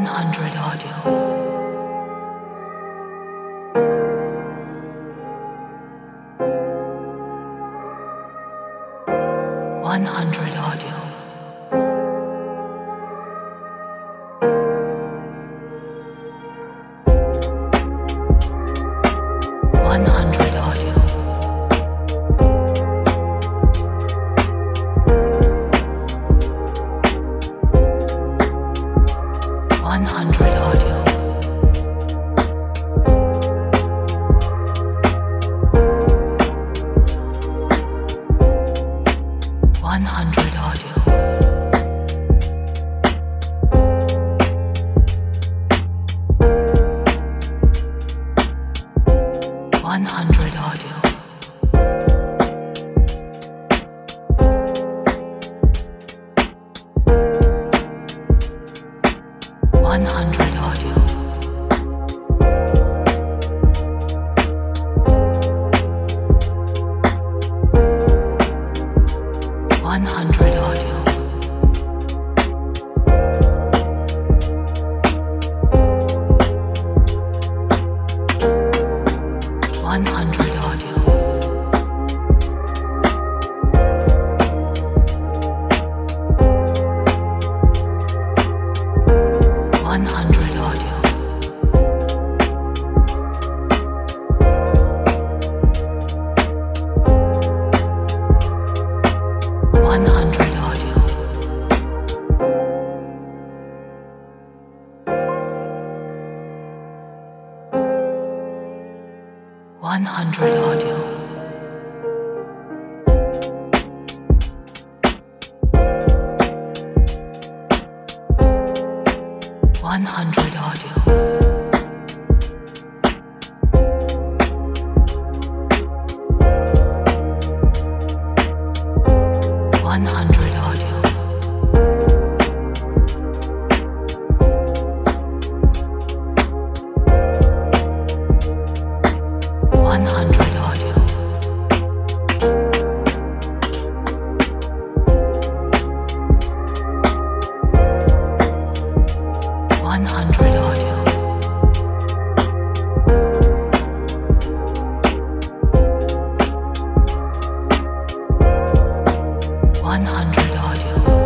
100 audio. 100 audio. 100 audio. 100 audio. 100 audio. 100 audio. 100 audio. 100 audio. 100 audio. 100 audio. 100 audio. 100 audio. 100 audio. 100 audio. 100 audio. 100 audio. 100 audio.